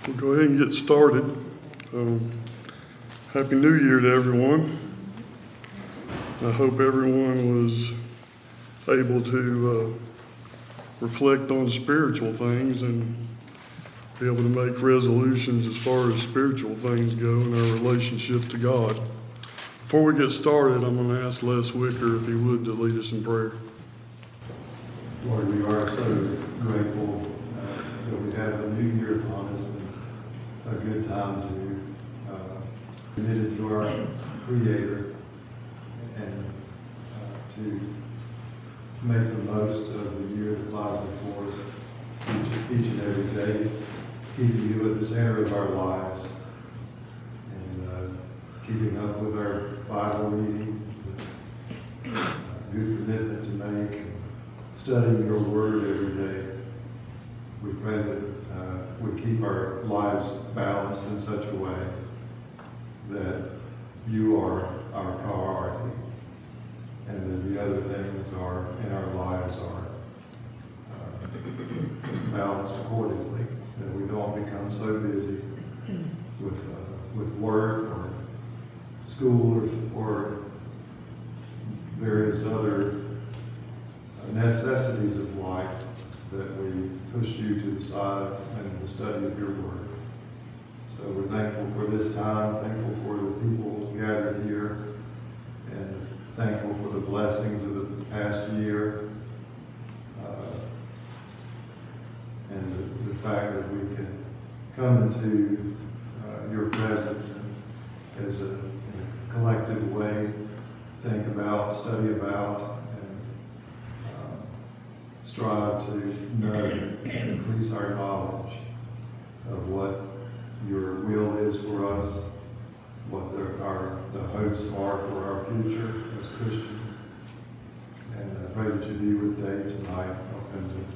We'll go ahead and get started. Happy New Year to everyone. I hope everyone was able to reflect on spiritual things and be able to make resolutions as far as spiritual things go in our relationship to God. Before we get started, I'm going to ask Les Wicker if he would to lead us in prayer. Lord, we are so grateful that we have a new year upon us and a good time to commit it to our Creator and to make the most of the year that lies before us each and every day, keeping you at the center of our lives and keeping up with our Bible reading, good commitment to make, studying your word every day. We pray that we keep our lives balanced in such a way that you are our priority and that the other things are in our lives are balanced accordingly, that we don't become so busy with work or school or various other necessities of life that we push you to the side in the study of your word. So we're thankful for this time, thankful for the people gathered here, and thankful for the blessings of the past year, and the fact that we can come into your presence and as a collective way, think about, study about, and strive to know and increase our knowledge of what your will is for us, what the hopes are for our future as Christians. And I pray that you be with Dave tonight, help him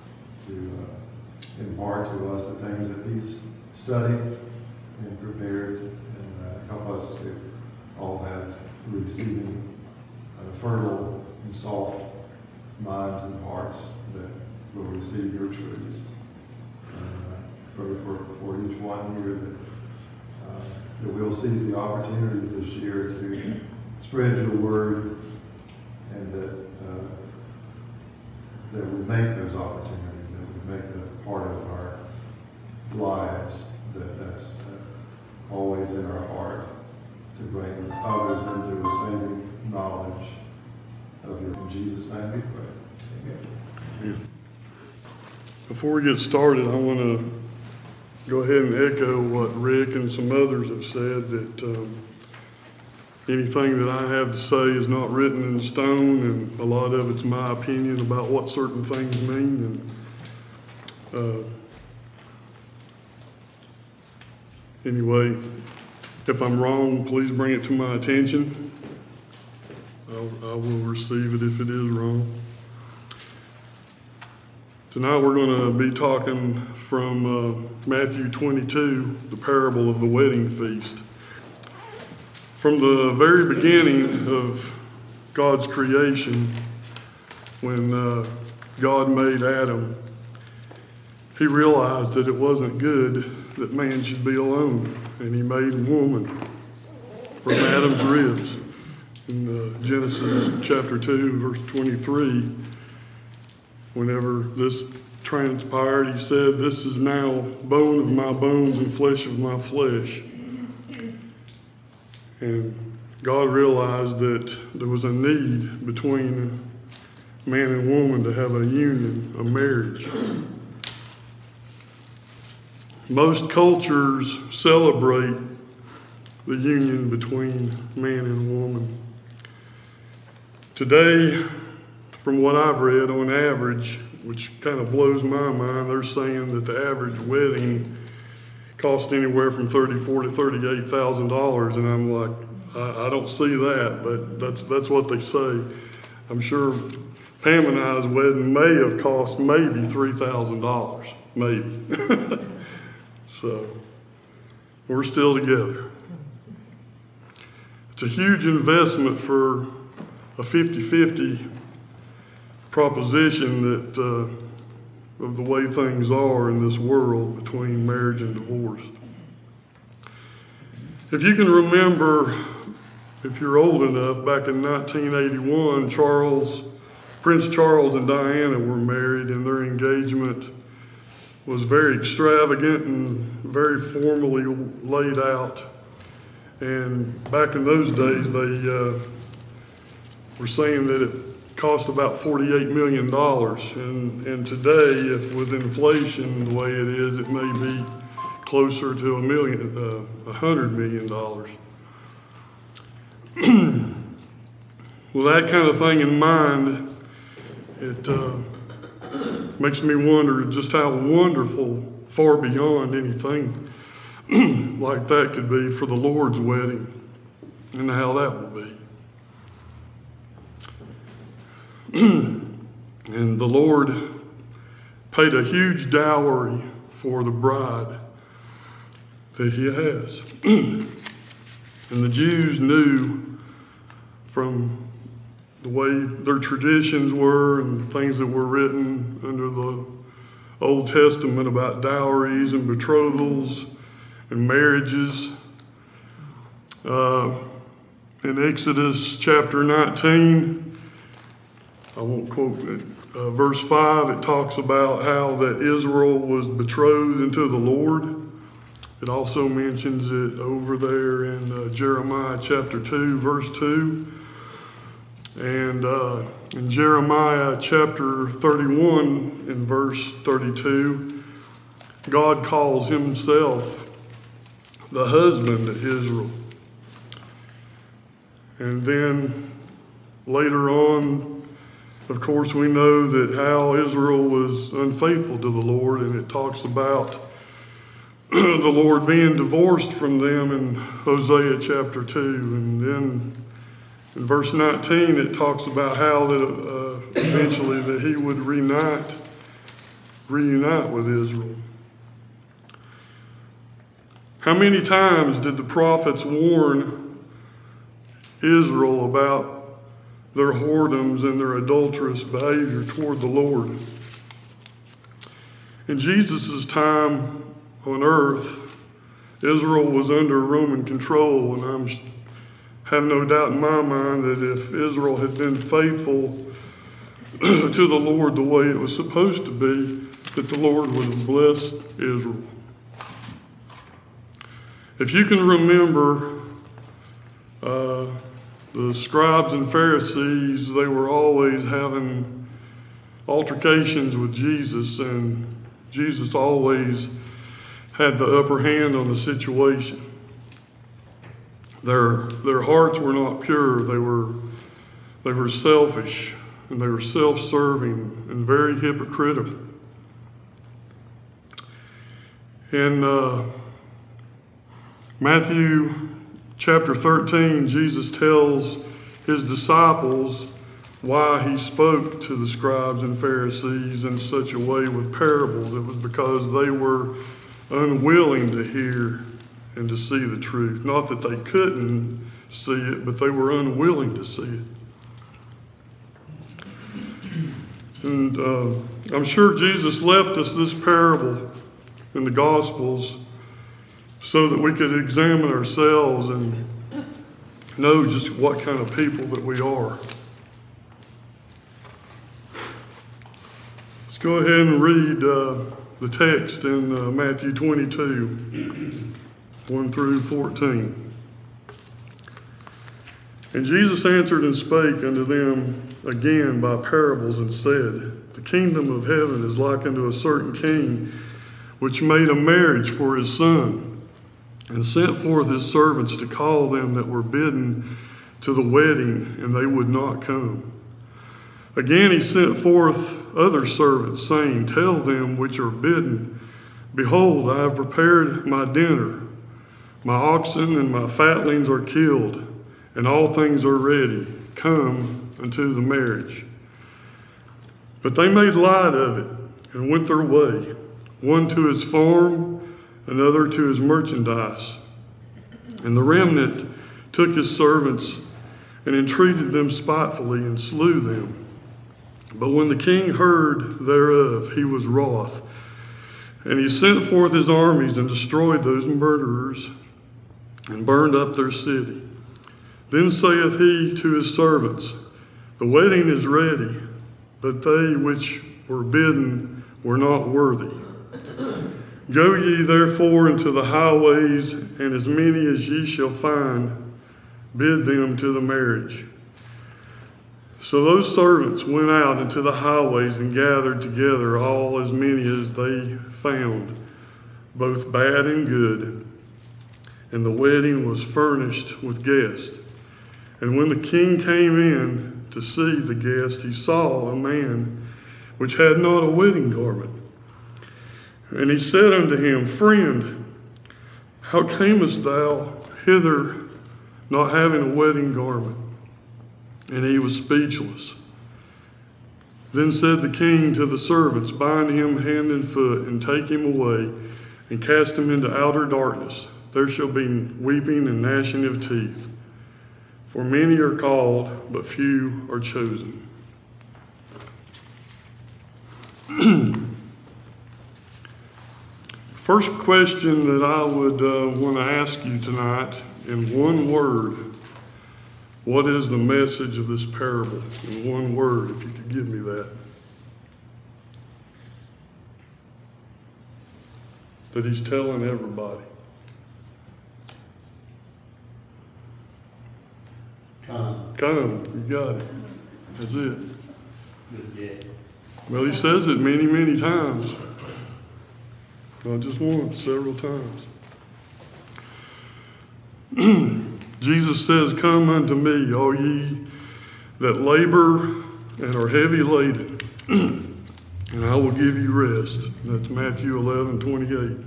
to impart to us the things that he's studied and prepared, and help us to all have receiving fertile and soft minds and hearts that will receive your truths. Pray for each one here that we'll seize the opportunities this year to spread your word, and that we make those opportunities, that we make it a part of our lives, that's always in our heart, to bring others into a saving knowledge of your. In Jesus' name we pray. Amen. Before we get started, I want to go ahead and echo what Rick and some others have said, that anything that I have to say is not written in stone, and a lot of it's my opinion about what certain things mean. And anyway, if I'm wrong, please bring it to my attention. I will receive it if it is wrong. Tonight we're going to be talking from Matthew 22, the parable of the wedding feast. From the very beginning of God's creation, when God made Adam, he realized that it wasn't good that man should be alone, and he made a woman from Adam's ribs. In Genesis chapter 2, verse 23, whenever this transpired, he said, "This is now bone of my bones and flesh of my flesh." And God realized that there was a need between man and woman to have a union, a marriage. Most cultures celebrate the union between man and woman. Today, from what I've read, on average, which kind of blows my mind, they're saying that the average wedding costs anywhere from $34,000 to $38,000, and I'm like, I don't see that, but that's what they say. I'm sure Pam and I's wedding may have cost maybe $3,000, maybe. So we're still together. It's a huge investment for a 50-50 proposition that of the way things are in this world between marriage and divorce. If you can remember, if you're old enough, back in 1981, Prince Charles and Diana were married, and their engagement was very extravagant and very formally laid out. And back in those days, they were saying that it cost about $48 million. And today, if with inflation the way it is, it may be closer to $100 million. With that kind of thing in mind, it makes me wonder just how wonderful, far beyond anything like that could be for the Lord's wedding, and how that will be. And the Lord paid a huge dowry for the bride that he has. And the Jews knew from the way their traditions were and things that were written under the Old Testament about dowries and betrothals and marriages. In Exodus chapter 19, I won't quote it, verse 5, it talks about how that Israel was betrothed into the Lord. It also mentions it over there in Jeremiah chapter 2, verse 2. And in Jeremiah chapter 31, in verse 32, God calls himself the husband of Israel. And then later on, of course, we know that how Israel was unfaithful to the Lord, and it talks about the Lord being divorced from them in Hosea chapter 2. And then in verse 19, it talks about how that eventually that he would reunite with Israel. How many times did the prophets warn Israel about their whoredoms and their adulterous behavior toward the Lord? In Jesus' time on earth, Israel was under Roman control, and I have no doubt in my mind that if Israel had been faithful to the Lord the way it was supposed to be, that the Lord would have blessed Israel. If you can remember, the scribes and Pharisees, they were always having altercations with Jesus, and Jesus always had the upper hand on the situation. Their hearts were not pure. They were selfish, and they were self-serving and very hypocritical. In Matthew chapter 13, Jesus tells his disciples why he spoke to the scribes and Pharisees in such a way with parables. It was because they were unwilling to hear and to see the truth. Not that they couldn't see it, but they were unwilling to see it. And I'm sure Jesus left us this parable in the Gospels so that we could examine ourselves and know just what kind of people that we are. Let's go ahead and read the text in Matthew 22, 1 through 14. And Jesus answered and spake unto them again by parables, and said, The kingdom of heaven is like unto a certain king, which made a marriage for his son, and sent forth his servants to call them that were bidden to the wedding, and they would not come. Again he sent forth other servants, saying, Tell them which are bidden, Behold, I have prepared my dinner. My oxen and my fatlings are killed, and all things are ready. Come unto the marriage. But they made light of it, and went their way, one to his farm, another to his merchandise. And the remnant took his servants and entreated them spitefully, and slew them. But when the king heard thereof, he was wroth, and he sent forth his armies and destroyed those murderers and burned up their city. Then saith he to his servants, The wedding is ready, but they which were bidden were not worthy. Go ye therefore into the highways, and as many as ye shall find, bid them to the marriage. So those servants went out into the highways and gathered together all as many as they found, both bad and good. And the wedding was furnished with guests. And when the king came in to see the guest, he saw a man which had not a wedding garment. And he said unto him, Friend, how camest thou hither not having a wedding garment? And he was speechless. Then said the king to the servants, Bind him hand and foot, and take him away, and cast him into outer darkness. There shall be weeping and gnashing of teeth. For many are called, but few are chosen. First question that I would want to ask you tonight, in one word, what is the message of this parable? In one word, if you could give me that. That he's telling everybody. Come, you got it. That's it. Well, he says it many, many times. Not just once, several times. Jesus says, Come unto me, all ye that labor and are heavy laden, and I will give you rest. That's Matthew 11:28.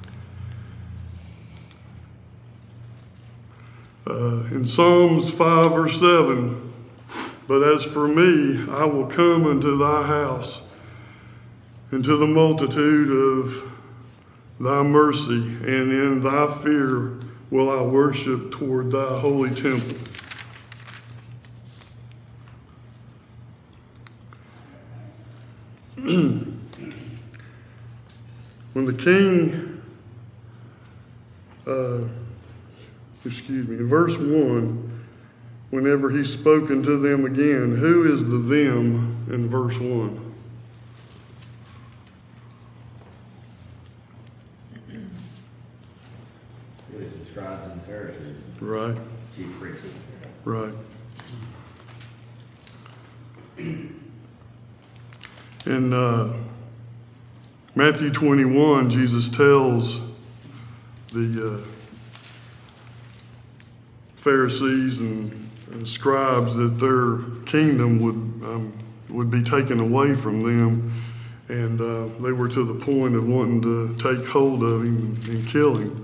In Psalms 5 verse 7, But as for me, I will come unto thy house, and to the multitude of thy mercy, and in thy fear will I worship toward thy holy temple. When the king, in verse 1, whenever he's spoken to them again, who is the them in verse 1? It's the scribes and Pharisees. Right. Chief priests. Right. In Matthew 21, Jesus tells the Pharisees and scribes that their kingdom would be taken away from them, and they were to the point of wanting to take hold of him and kill him.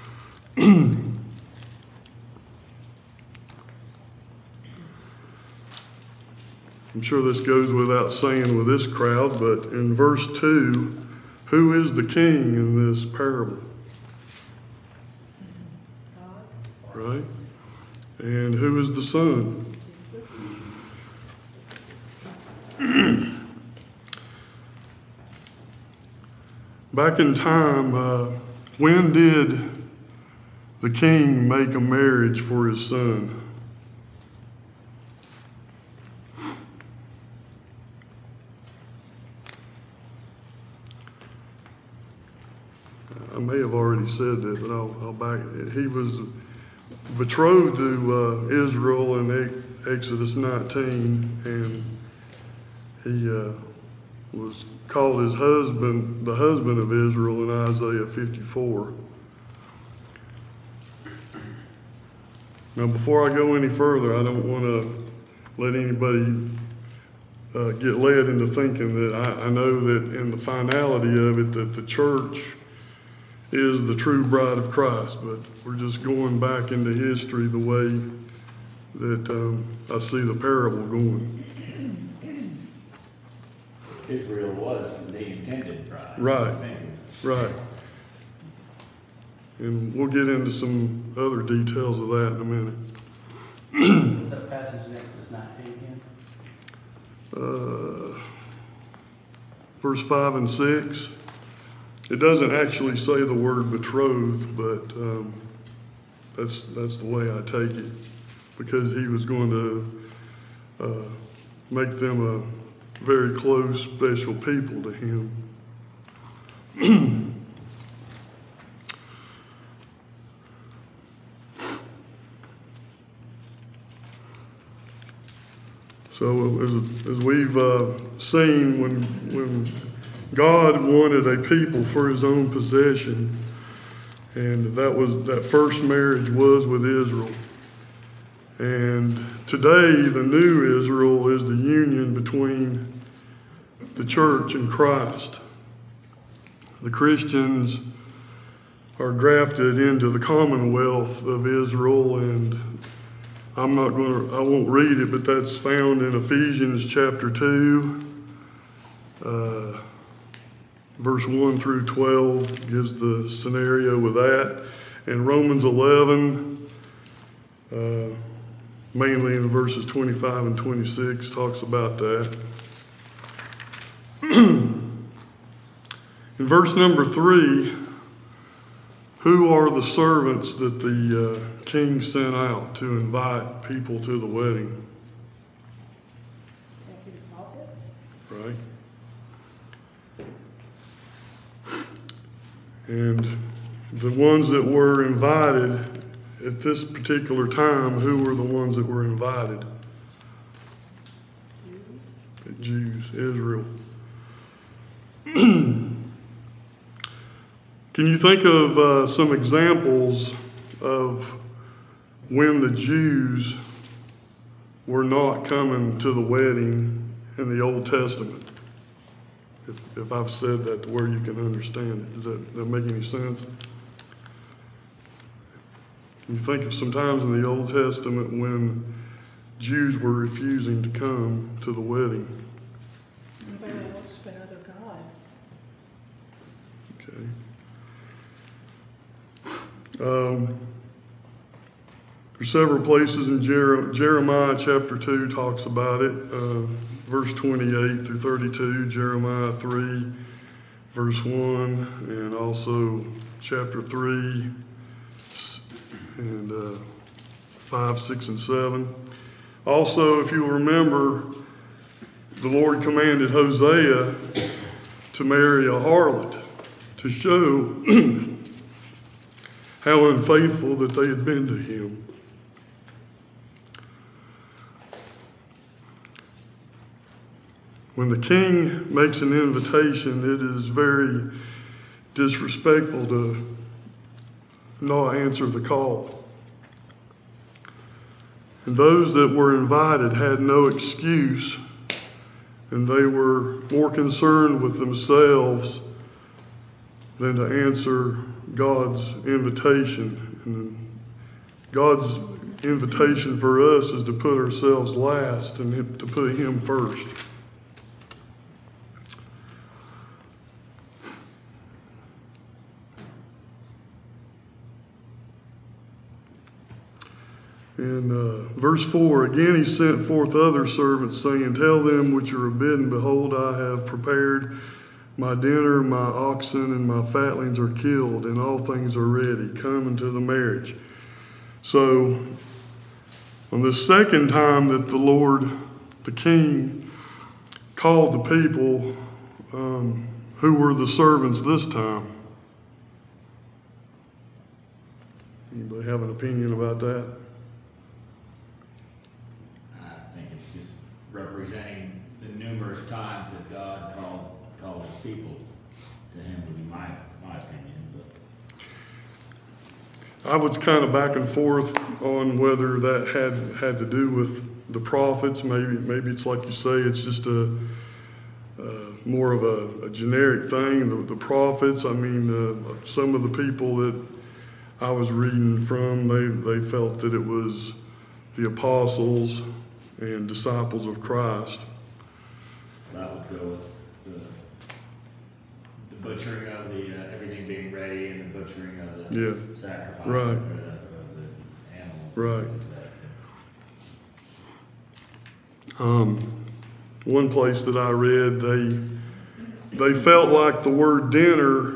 I'm sure this goes without saying with this crowd, but in verse 2, who is the king in this parable? Right? And who is the son? Back in time, when did the king make a marriage for his son? I may have already said that, but I'll back it. He was betrothed to Israel in Exodus 19, and he was called his husband, the husband of Israel, in Isaiah 54. Now, before I go any further, I don't want to let anybody get led into thinking that I know that in the finality of it that the church is the true bride of Christ, but we're just going back into history the way that I see the parable going. Israel was the intended bride. Right, right. And we'll get into some other details of that in a minute. What's that passage in Exodus 19 again? verse 5 and 6. It doesn't actually say the word betrothed, but that's the way I take it, because he was going to make them a very close, special people to him. So as we've seen, when God wanted a people for his own possession, and that first marriage was with Israel. And today, the new Israel is the union between the church and Christ. The Christians are grafted into the commonwealth of Israel, and I won't read it, but that's found in Ephesians chapter 2, verse 1 through 12 gives the scenario with that. And Romans 11, mainly in verses 25 and 26, talks about that. In verse number 3, who are the servants that the king sent out to invite people to the wedding? Right. And the ones that were invited at this particular time, who were the ones that were invited? The Jews, Israel. Can you think of some examples of when the Jews were not coming to the wedding in the Old Testament? If I've said that to where you can understand it. Does that make any sense? Can you think of some times in the Old Testament when Jews were refusing to come to the wedding? They worshiped other gods. Okay. There's several places in Jeremiah chapter 2 talks about it. Verse 28 through 32, Jeremiah 3, verse 1, and also chapter 3, and 5, 6, and 7. Also, if you'll remember, the Lord commanded Hosea to marry a harlot to show how unfaithful that they had been to him. When the king makes an invitation, it is very disrespectful to not answer the call. And those that were invited had no excuse, and they were more concerned with themselves than to answer God's invitation. And God's invitation for us is to put ourselves last and to put him first. In verse 4, again he sent forth other servants, saying, tell them which are bidden, behold, I have prepared my dinner, my oxen and my fatlings are killed, and all things are ready. Come unto the marriage. So, on the second time that the Lord, the King, called the people, who were the servants this time? Anybody have an opinion about that? I think it's just representing the numerous times that God called his people to him, would be my opinion. But I was kind of back and forth on whether that had to do with the prophets. Maybe it's like you say, it's just more of a generic thing. The prophets, I mean, some of the people that I was reading from, they felt that it was the apostles and disciples of Christ. that would go with the butchering of the everything being ready and the butchering of the sacrifice Right. of the animal. Right. one place that I read, they felt like the word dinner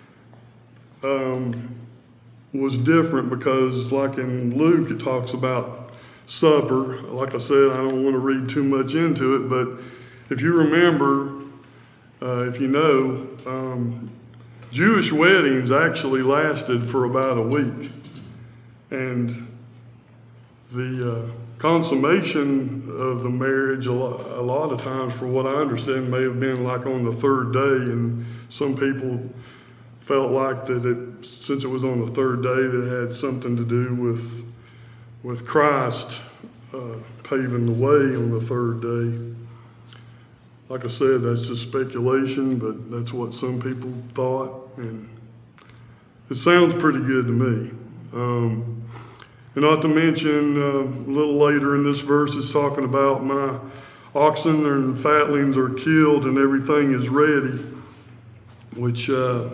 was different because, like in Luke, it talks about supper. Like I said, I don't want to read too much into it, but if you remember, if you know, Jewish weddings actually lasted for about a week. And the consummation of the marriage, a lot of times, for what I understand, may have been like on the third day. And some people felt like that since it was on the third day, that it had something to do with Christ paving the way on the third day. Like I said, that's just speculation, but that's what some people thought, and it sounds pretty good to me. And not to mention, a little later in this verse, it's talking about my oxen and fatlings are killed and everything is ready, which,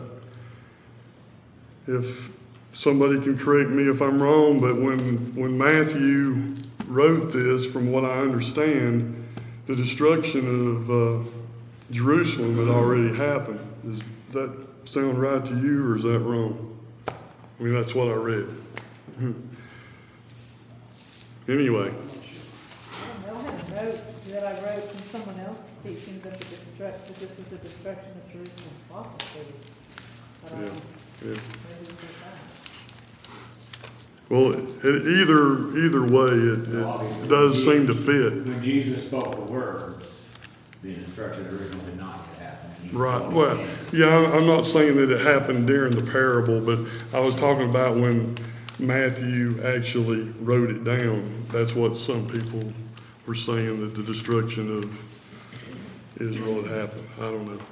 if somebody can correct me if I'm wrong, but when Matthew wrote this, from what I understand, the destruction of Jerusalem had already happened. Does that sound right to you, or is that wrong? I mean, that's what I read. Anyway. I don't know, I had a note that I wrote from someone else speaking that that this was the destruction of Jerusalem prophecy. But Yeah. maybe it's that. Well, either way, it does seem to fit. When Jesus spoke the words, the destruction of Jerusalem did not happen. He Right. told Well, them. yeah, I'm not saying that it happened during the parable, but I was talking about when Matthew actually wrote it down. That's what some people were saying, that the destruction of Israel had happened. I don't know.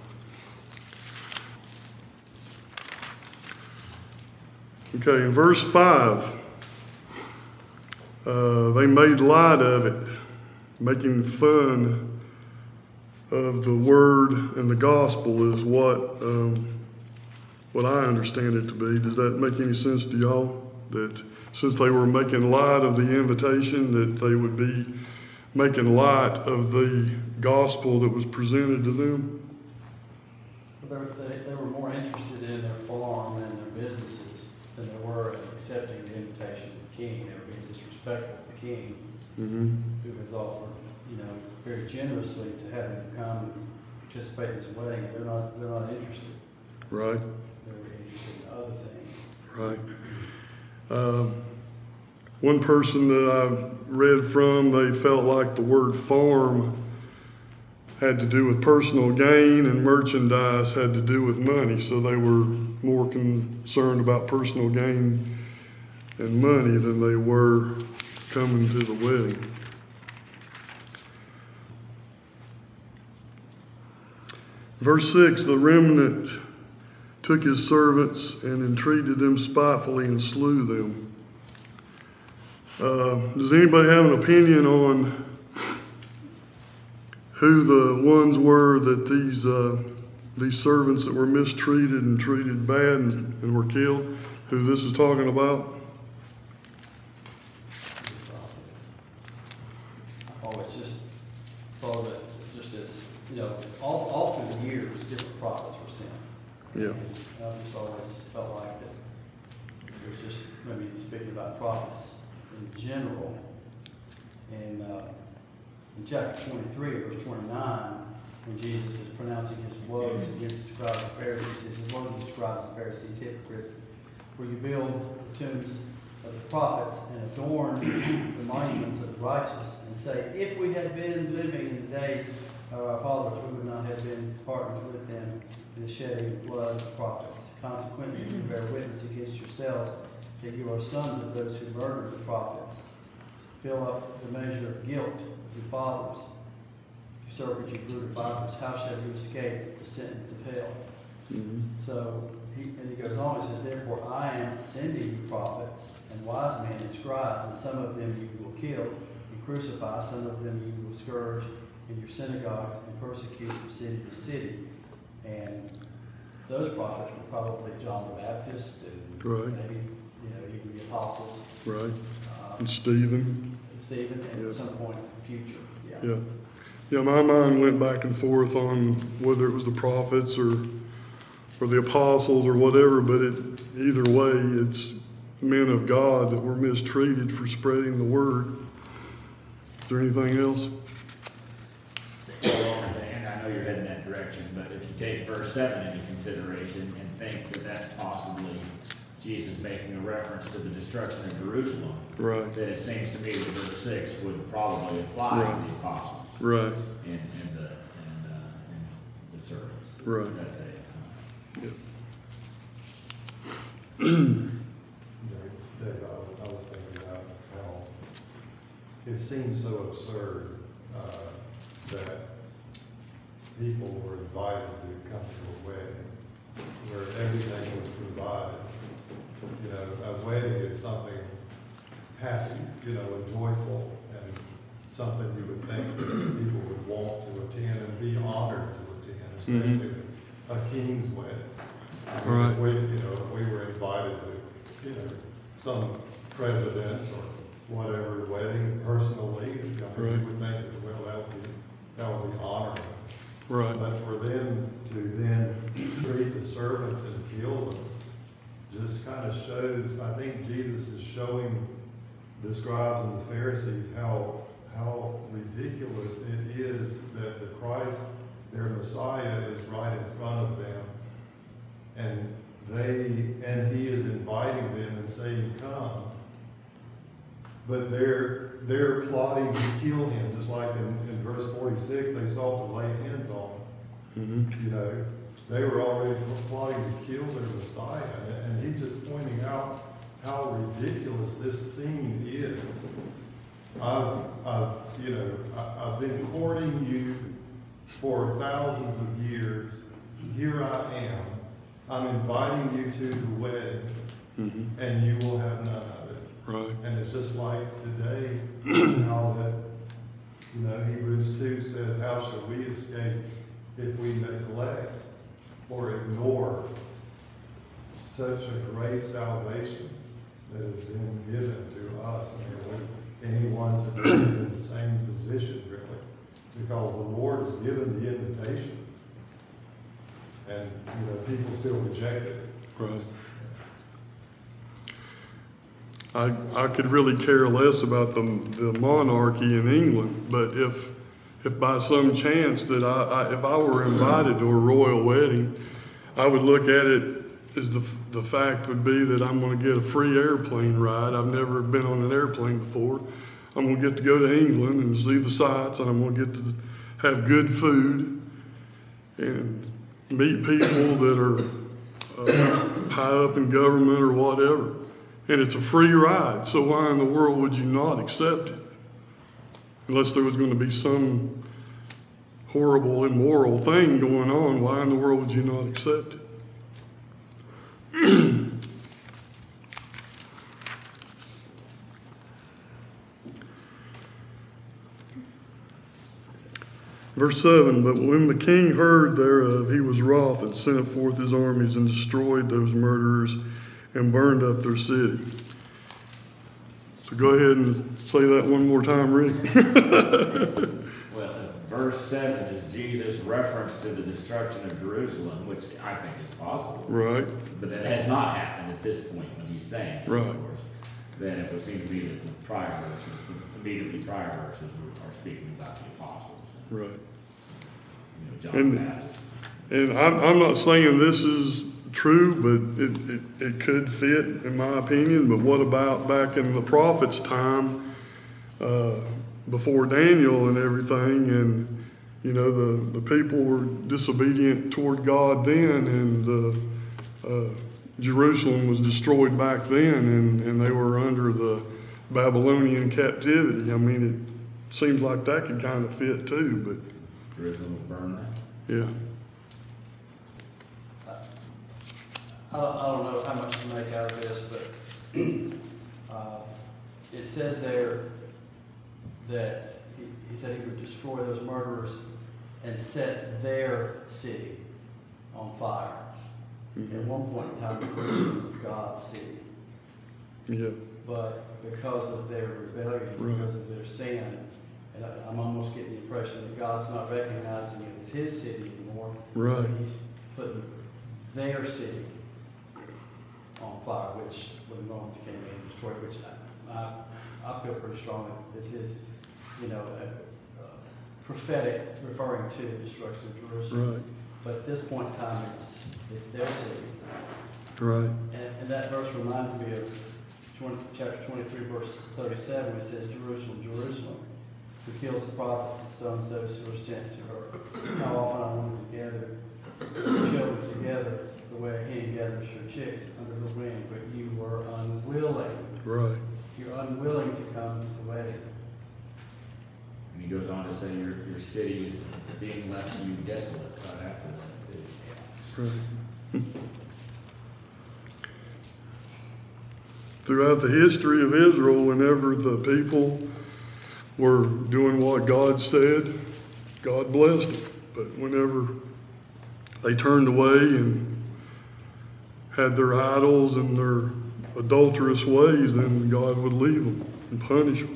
Okay, in verse 5, they made light of it, making fun of the word and the gospel is what I understand it to be. Does that make any sense to y'all? That since they were making light of the invitation, that they would be making light of the gospel that was presented to them? They were more interested in their farm and their businesses than they were in accepting the invitation of the king. They were being disrespectful of the king, who has offered, very generously to have them come and participate in this wedding. They're not interested. Right. They were interested in other things. Right. One person that I've read from, they felt like the word farm had to do with personal gain and merchandise had to do with money. So they were more concerned about personal gain and money than they were coming to the wedding. Verse 6, the remnant took his servants and entreated them spitefully and slew them. Does anybody have an opinion on who the ones were that these servants that were mistreated and treated bad and were killed, who this is talking about? I've always just thought of it just as, all through the years, different prophets were sent. Yeah. And I just always felt like that it was just maybe speaking about prophets in general. And in chapter 23, verse 29, when Jesus is pronouncing his woes against the scribes and Pharisees, he says, "Woe to the scribes and Pharisees, hypocrites, for you build the tombs of the prophets and adorn the monuments of the righteous, and say, if we had been living in the days of our fathers, we would not have been partners with them in the shedding of blood of the prophets. Consequently, you bear witness against yourselves that you are sons of those who murdered the prophets. Fill up the measure of guilt of your fathers. You serpents, you brood of vipers, how shall you escape the sentence of hell?" So, he goes on, he says, "Therefore I am sending you prophets and wise men and scribes, and some of them you will kill and crucify, some of them you will scourge in your synagogues and persecute from city to city." And those prophets were probably John the Baptist and Right. maybe, even the apostles. Right. And Stephen. Stephen, and Yeah. at some point in the future. Yeah. Yeah, my mind went back and forth on whether it was the prophets or the apostles or whatever, but either way, it's men of God that were mistreated for spreading the word. Is there anything else? And I know you're heading that direction, but if you take verse 7 into consideration and think that that's possibly Jesus making a reference to the destruction of Jerusalem, Right, then it seems to me that verse 6 would probably apply Right. to the apostles right, and the servants. Right. That they, Dave, I was thinking about how it seems so absurd that people were invited to come to a wedding where everything was provided. You know, a wedding is something happy, you know, and joyful, and something you would think that people would want to attend and be honored to attend, especially a king's wedding. Right. If we were invited to, you know, some president's or whatever wedding personally, you Right. would think that, well, that would be honoring. right, But for them to then treat the servants and kill them just kind of shows, I think Jesus is showing the scribes and the Pharisees how ridiculous it is that the Christ, their Messiah, is right in front of them. And he is inviting them and saying, come. But they're plotting to kill him, just like in verse 46, they sought to lay hands on him. mhm, You know, they were already plotting to kill their Messiah, and he's just pointing out how ridiculous this scene is. I've been courting you for thousands of years. Here I am. I'm inviting you to the wedding, mhm, and you will have none of it. right, And it's just like today, how that, you know, Hebrews 2 says, how shall we escape if we neglect or ignore such a great salvation that has been given to us? And anyone to be in the same position, really, because the Lord has given the invitation. And, you know, people still reject it. right. I could really care less about the monarchy in England, but if by some chance that if I were invited to a royal wedding, I would look at it as the fact would be that I'm going to get a free airplane ride. I've never been on an airplane before. I'm going to get to go to England and see the sights, and I'm going to get to have good food and meet people that are high up in government or whatever. And it's a free ride, so why in the world would you not accept it? Unless there was going to be some horrible, immoral thing going on, why in the world would you not accept it? Verse 7, but when the king heard thereof, he was wroth and sent forth his armies and destroyed those murderers and burned up their city. So go ahead and say that one more time, Rick. well, verse 7 is Jesus' reference to the destruction of Jerusalem, which I think is possible. Right, But that has not happened at this point when he's saying this, Right. of course. Then it would seem to me that the prior verses, the immediately prior verses are speaking about the apostles. right. You know, John And- the Baptist. And I'm not saying this is true, but it could fit, in my opinion. But what about back in the prophet's time, before Daniel and everything, and, you know, the people were disobedient toward God then, and Jerusalem was destroyed back then, and they were under the Babylonian captivity. I mean, it seems like that could kind of fit too, but Jerusalem was burned down. yeah. I don't know how much to make out of this, but it says there that he said he would destroy those murderers and set their city on fire. At one point in time, Jerusalem was God's city. Yeah, But because of their rebellion, Right. because of their sin, And I'm almost getting the impression that God's not recognizing it as his city anymore. Right. He's putting their city on fire, which when the Romans came in and destroyed, which I feel pretty strong that this is, a prophetic referring to the destruction of Jerusalem. Right. But at this point in time, it's their city. Right. And that verse reminds me of chapter 23, verse 37, which says, Jerusalem, Jerusalem, who kills the prophets and stones those who are sent to her. How often I wanted to gather children together the way a hen gathers her chicks under the wing, but you were unwilling. Right. You're unwilling to come to the wedding. And he goes on to say your city is being left to you desolate right after that. Right. Throughout the history of Israel, whenever the people were doing what God said, God blessed them. But whenever they turned away and had their idols and their adulterous ways, then God would leave them and punish them.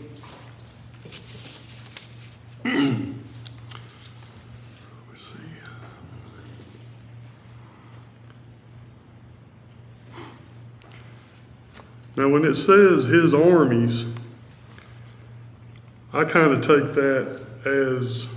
Let's see. Now, when it says his armies, I kind of take that as,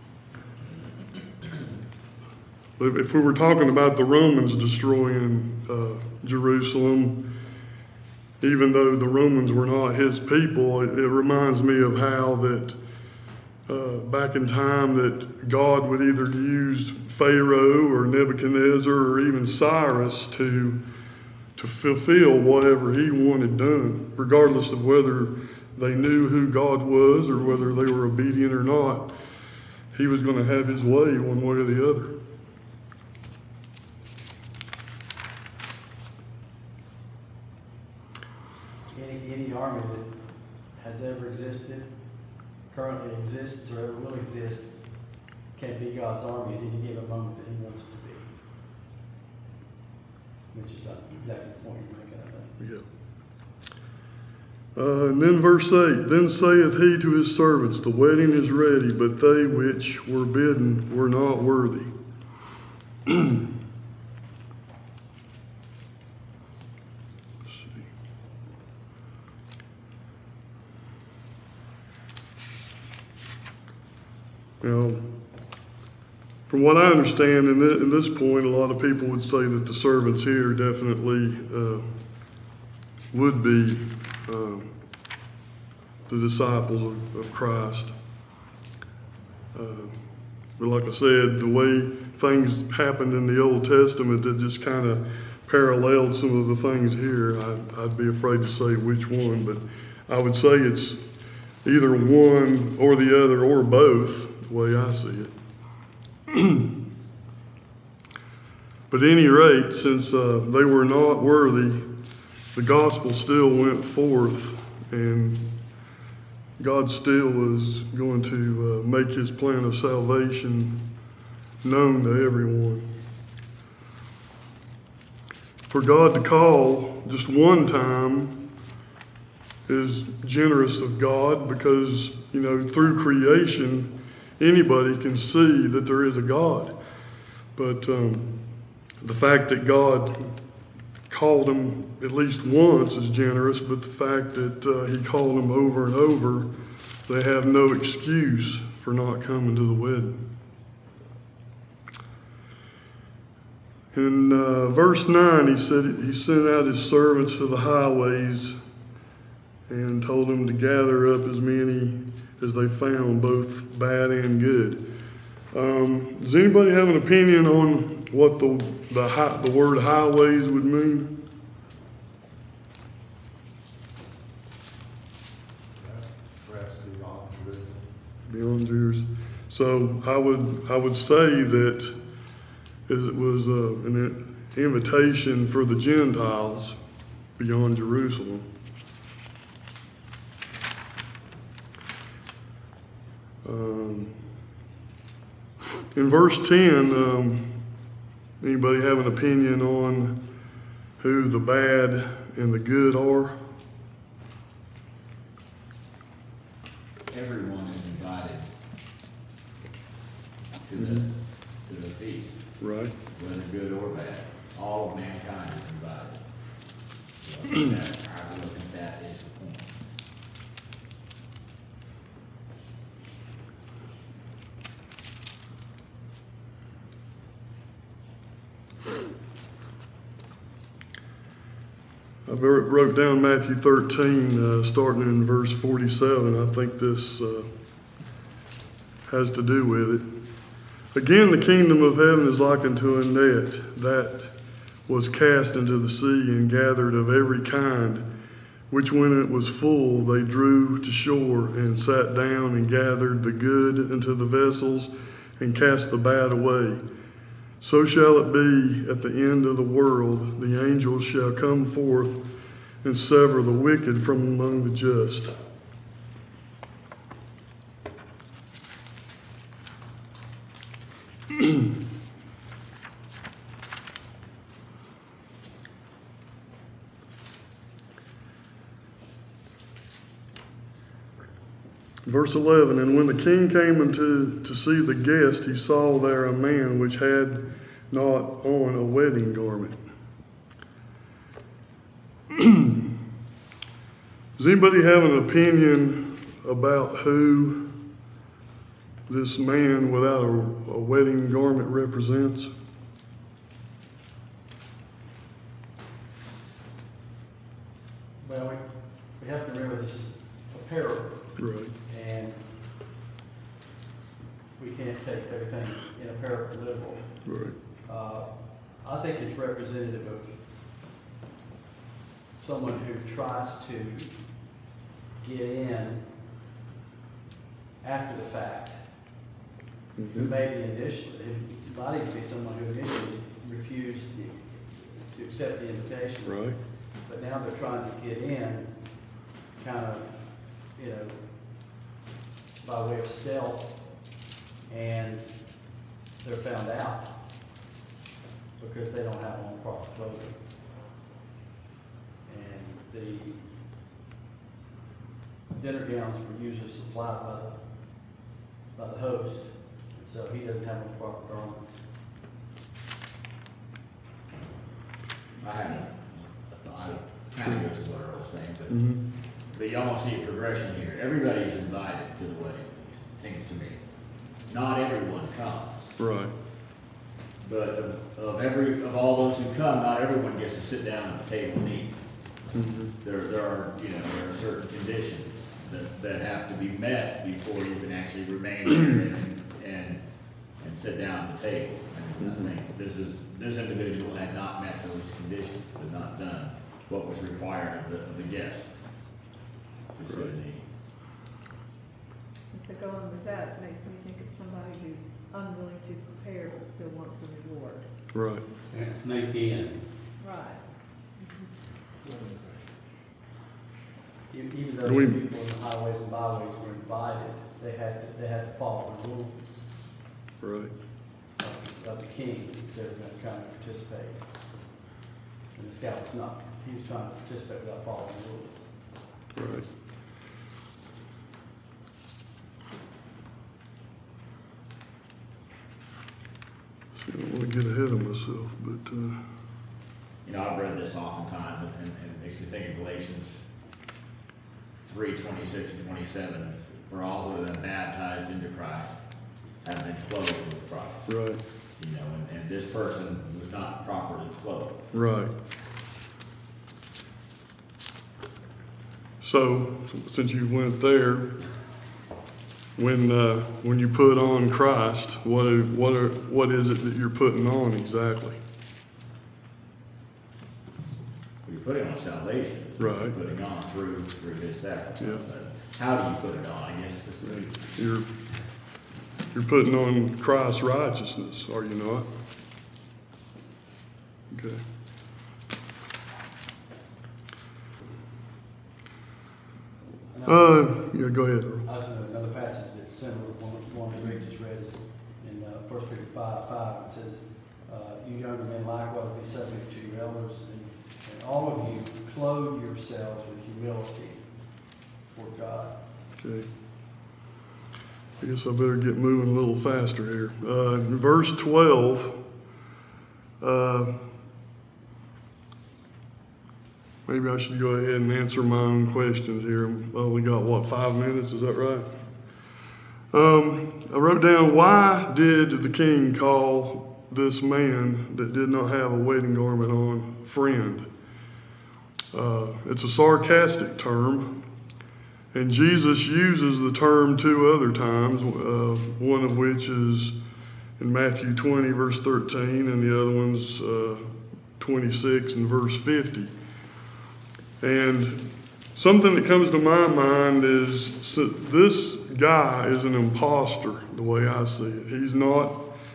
if we were talking about the Romans destroying Jerusalem, even though the Romans were not his people, it reminds me of how that back in time that God would either use Pharaoh or Nebuchadnezzar or even Cyrus to fulfill whatever he wanted done, regardless of whether they knew who God was or whether they were obedient or not. He was going to have his way one way or the other. Any army that has ever existed, currently exists, or ever will exist, can be God's army at any given moment that he wants it to be. Which is exactly the point you're making, I think. Yeah. And then verse 8, then saith he to his servants, the wedding is ready, but they which were bidden were not worthy. Now, from what I understand, in this point, a lot of people would say that the servants here definitely would be the disciples of Christ. But like I said, the way things happened in the Old Testament that just kind of paralleled some of the things here, I'd be afraid to say which one, but I would say it's either one or the other or both, the way I see it. But at any rate, since they were not worthy, the gospel still went forth, and God still is going to make his plan of salvation known to everyone. For God to call just one time is generous of God, because, through creation, anybody can see that there is a God. But the fact that God called them at least once is generous, but the fact that he called them over and over, they have no excuse for not coming to the wedding. In verse 9, he said he sent out his servants to the highways and told them to gather up as many as they found, both bad and good. Does anybody have an opinion on what the word highways would mean? Perhaps beyond Jerusalem. Beyond Jerusalem. So I would say that it was an invitation for the Gentiles beyond Jerusalem. In verse 10, anybody have an opinion on who the bad and the good are? Everyone is invited Right. whether good or bad. All of mankind is invited. So I think that, I really think that is the point. I wrote down Matthew 13, starting in verse 47. I think this has to do with it. Again, the kingdom of heaven is like unto a net that was cast into the sea and gathered of every kind, which when it was full, they drew to shore and sat down and gathered the good into the vessels and cast the bad away. So shall it be at the end of the world. The angels shall come forth and sever the wicked from among the just. Verse 11, and when the king came into to see the guest, he saw there a man which had not on a wedding garment. Does anybody have an opinion about who this man without a wedding garment represents? Well, we have to remember this is a parable, Right. and we can't take everything in a parable literal. Right. I think it's representative of someone who tries to get in after the fact, who maybe initially, it might even be someone who initially refused to accept the invitation. Right. But now they're trying to get in, kind of, by way of stealth, and they're found out because they don't have on proper clothing. And the dinner gowns were usually supplied by the host, and so he doesn't have on proper garments. I have a thought, it kind of goes to what Earl was saying, but Mm-hmm. But you almost see a progression here. Everybody is invited to the wedding feast, it seems to me. Not everyone comes. Right. But of all those who come, not everyone gets to sit down at the table and eat. Mm-hmm. There are certain conditions that have to be met before you can actually remain here and sit down at the table. And I think this individual had not met those conditions, had not done what was required of the guest. Right. And so going with that makes me think of somebody who's unwilling to prepare but still wants the reward. Right. And sneak in. Right. Even though We- the people in the highways and byways were invited, they had to follow the rules Right. of the king if they were going to try to participate. And this guy was not. He was trying to participate without following the rules. Right. See, I don't want to get ahead of myself, but I've read this oftentimes, and it makes me think of Galatians 3:26 and 27. For all who have been baptized into Christ have been clothed with Christ. right, And this person was not properly clothed. right. So, since you went there, when you put on Christ, what is it that you're putting on exactly? You're putting on salvation. You're Right. putting on through his sacrifice. Yeah. But how do you put it on? I guess You're putting on Christ's righteousness, are you not? Okay. Yeah, go ahead. Earl. I was in another passage that's similar to one that Rick just read, is in 1 Peter 5:5. It says, "You younger men likewise be subject to your elders, and all of you clothe yourselves with humility for God." Okay. I guess I better get moving a little faster here. In verse 12, Maybe I should go ahead and answer my own questions here. I've only got, 5 minutes, is that right? I wrote down, why did the king call this man that did not have a wedding garment on friend? It's a sarcastic term, and Jesus uses the term 2 other times, one of which is in Matthew 20, verse 13, and the other one's 26 and verse 50. And something that comes to my mind is, so this guy is an imposter, the way I see it. He's not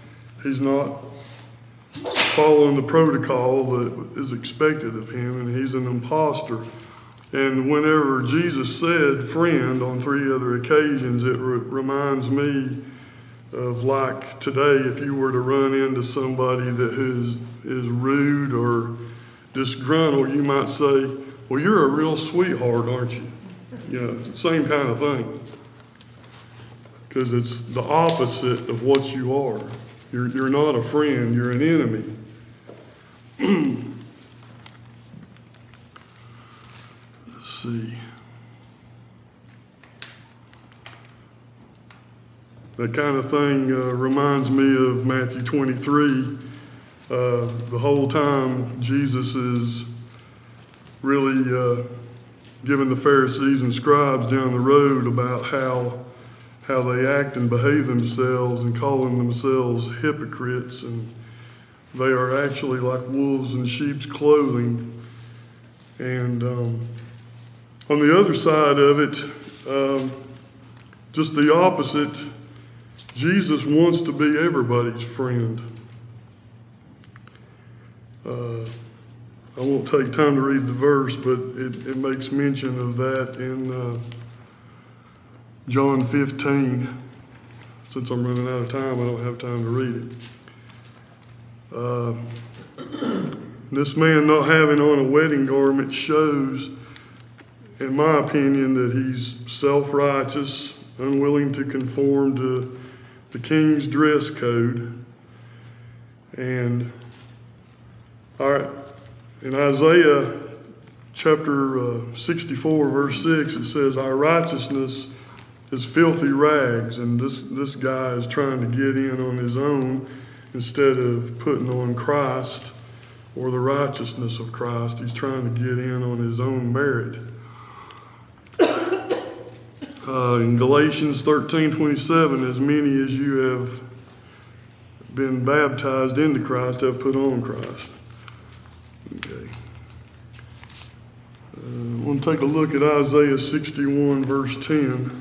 following the protocol that is expected of him, and he's an imposter. And whenever Jesus said friend on 3 other occasions, it reminds me of, like today, if you were to run into somebody that is rude or disgruntled, you might say, well, you're a real sweetheart, aren't you? You know, it's the same kind of thing. Because it's the opposite of what you are. You're not a friend, you're an enemy. Let's see. That kind of thing reminds me of Matthew 23. The whole time Jesus is really giving the Pharisees and scribes down the road about how they act and behave themselves, and calling themselves hypocrites, and they are actually like wolves in sheep's clothing. And on the other side of it, just the opposite, Jesus wants to be everybody's friend. I won't take time to read the verse, but it makes mention of that in John 15. Since I'm running out of time, I don't have time to read it. This man not having on a wedding garment shows, in my opinion, that he's self-righteous, unwilling to conform to the king's dress code. And in Isaiah chapter 64, verse 6, it says, our righteousness is filthy rags. And this guy is trying to get in on his own instead of putting on Christ or the righteousness of Christ. He's trying to get in on his own merit. In Galatians 13:27, as many as you have been baptized into Christ have put on Christ. Okay. I want to take a look at Isaiah 61, verse 10.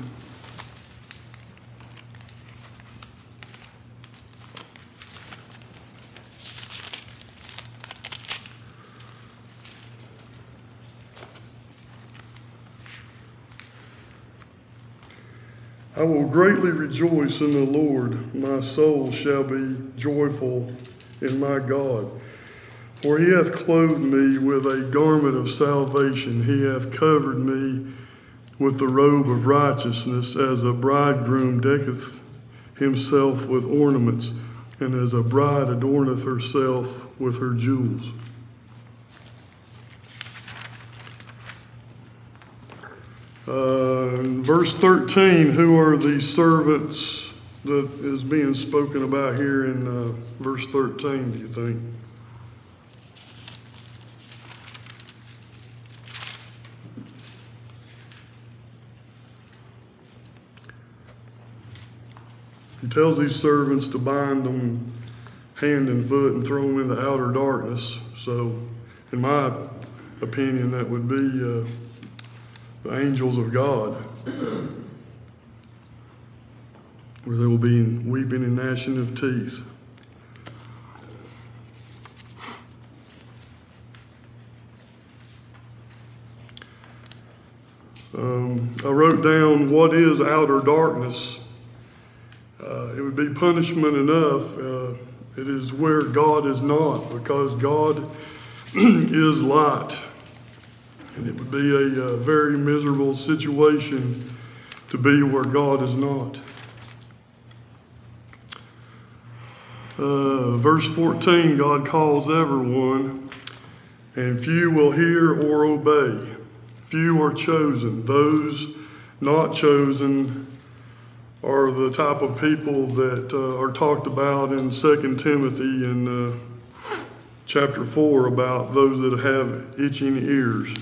I will greatly rejoice in the Lord. My soul shall be joyful in my God. For he hath clothed me with a garment of salvation. He hath covered me with the robe of righteousness, as a bridegroom decketh himself with ornaments, and as a bride adorneth herself with her jewels. In verse 13, who are these servants that is being spoken about here in verse 13, do you think? He tells these servants to bind them hand and foot and throw them into outer darkness. So, in my opinion, that would be the angels of God, where there will be weeping and gnashing of teeth. I wrote down, what is outer darkness? It would be punishment enough. It is where God is not, because God is light. And it would be a very miserable situation to be where God is not. Verse 14, God calls everyone, and few will hear or obey. Few are chosen. Those not chosen are the type of people that are talked about in 2 Timothy in chapter 4 about those that have itching ears.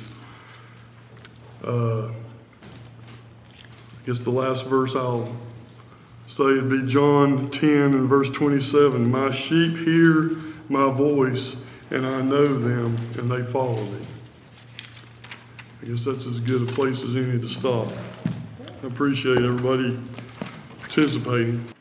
I guess the last verse I'll say would be John 10 and verse 27. My sheep hear my voice, and I know them, and they follow me. I guess that's as good a place as any to stop. I appreciate everybody participating.